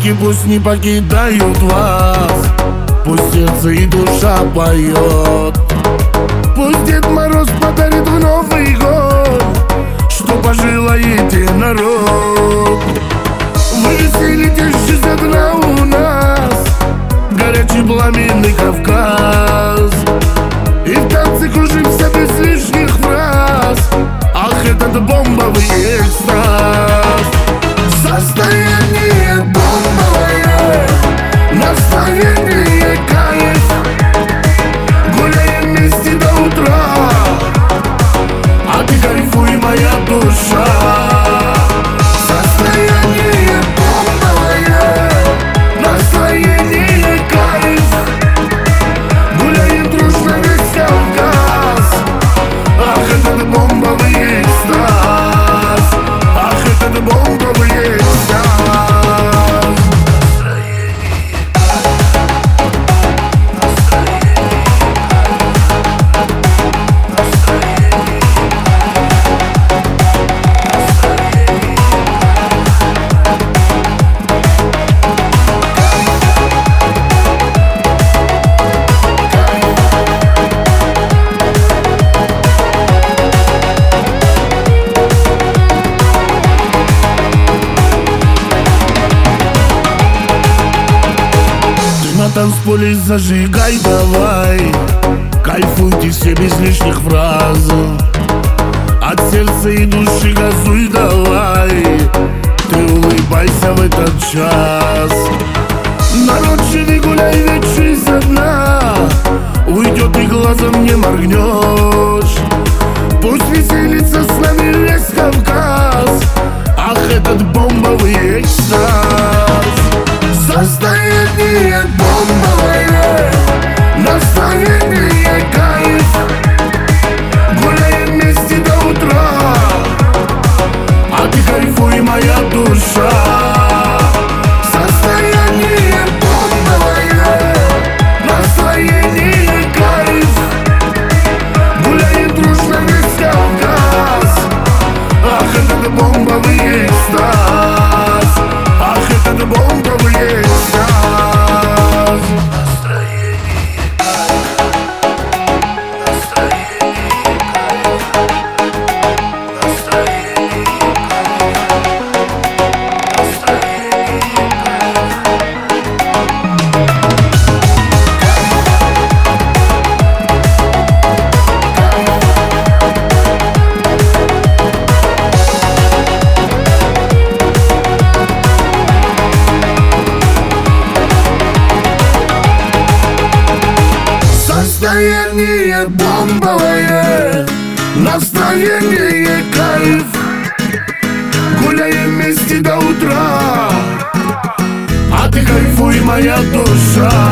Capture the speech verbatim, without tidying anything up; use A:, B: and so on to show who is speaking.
A: Звуки пусть не покидают вас, пусть сердце и душа поет. Пусть Дед Мороз подарит в Новый год, что пожелаете, народ. Вы веселитесь, жизнь одна у нас, горячий пламенный Кавказ. И в танце кружимся без лишних фраз. Ах, этот бомбовый экстаз. Состояние бомбовое, настроение кайф. Гуляем вместе до утра, а ты кайфуй, моя душа. Состояние бомбовое, настроение кайф. Гуляем дружно весь Кавказ. Ах, этот бомбовый экстаз. Ах, этот бомбовый экстаз. На танцполе зажигай давай, кайфуйте все без лишних фраз. От сердца и души газуй давай, ты улыбайся в этот час. Народ, живи, гуляй, ведь жизнь одна, уйдет и глазом не моргнешь. Пусть веселится с нами весь Кавказ. Ах, этот бомбовый экстаз. Состояние бомбовое, настроение кайф. Гуляем вместе до утра, а ты кайфуй, моя душа. Состояние бомбовое, настроение кайф. Гуляем дружно весь Кавказ. Ах, этот бомбовый экстаз. Ах, этот бомбовый экстаз. Состояние бомбовое, настроение кайф. Гуляем вместе до утра, а ты кайфуй, моя душа.